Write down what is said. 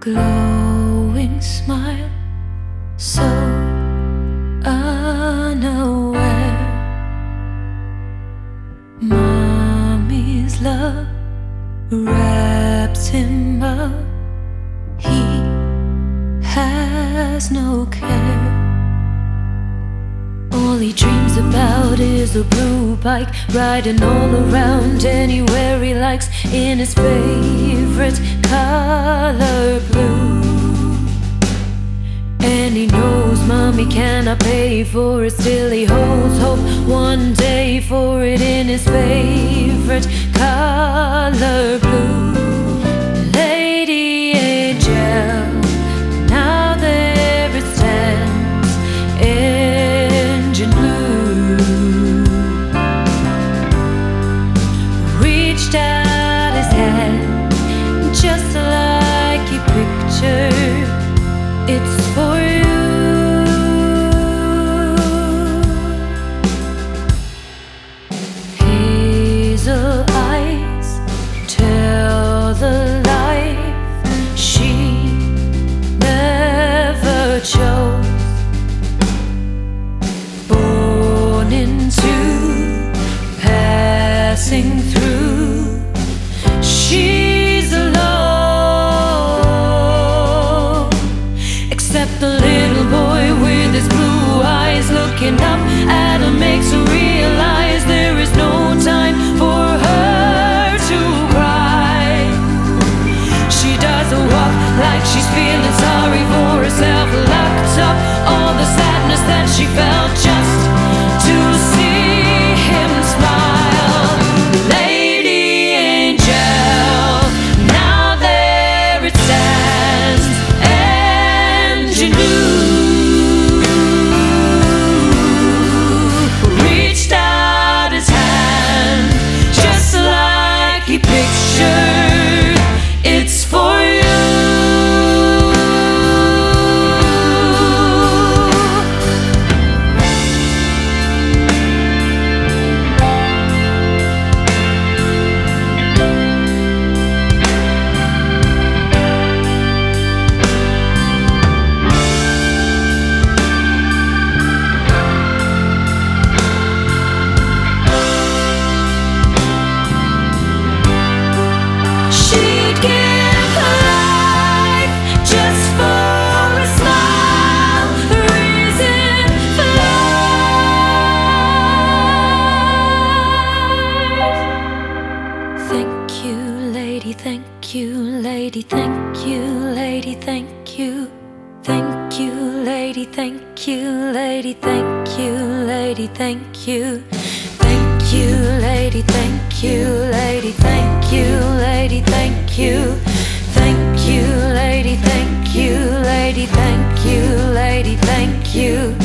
glowing smile, so unaware. Mommy's love wraps him up. He has no care. All he dreams about is a blue bike, riding all around anywhere he likes, in his favorite color blue. And he knows mommy cannot pay for it, still he holds hope one day for it, in his favorite color blue. Lady Angel, now there it stands, engine blue. Reached out his hand, just like he pictured. It's for you. Hazel eyes tell the life she never chose. Born into, passing through, she's alone. Except the little boy with his blue eyes, looking up at her makes her realize there is no time for her to cry. She doesn't walk like she's feeling sorry for herself, locked up all the sadness that she felt just to see him smile. Lady Angel, now there it stands, engine blue. Reached out his hand, just like he pictured. It's for you. She'd give her life just for a smile, a reason for life. Thank you, lady, thank you, lady, thank you, lady, thank you. Thank you, lady, thank you, lady, thank you, lady, thank you. Thank you, lady, thank you, lady, thank you, lady, thank you. Thank you, lady, thank you, lady, thank you, lady, thank you.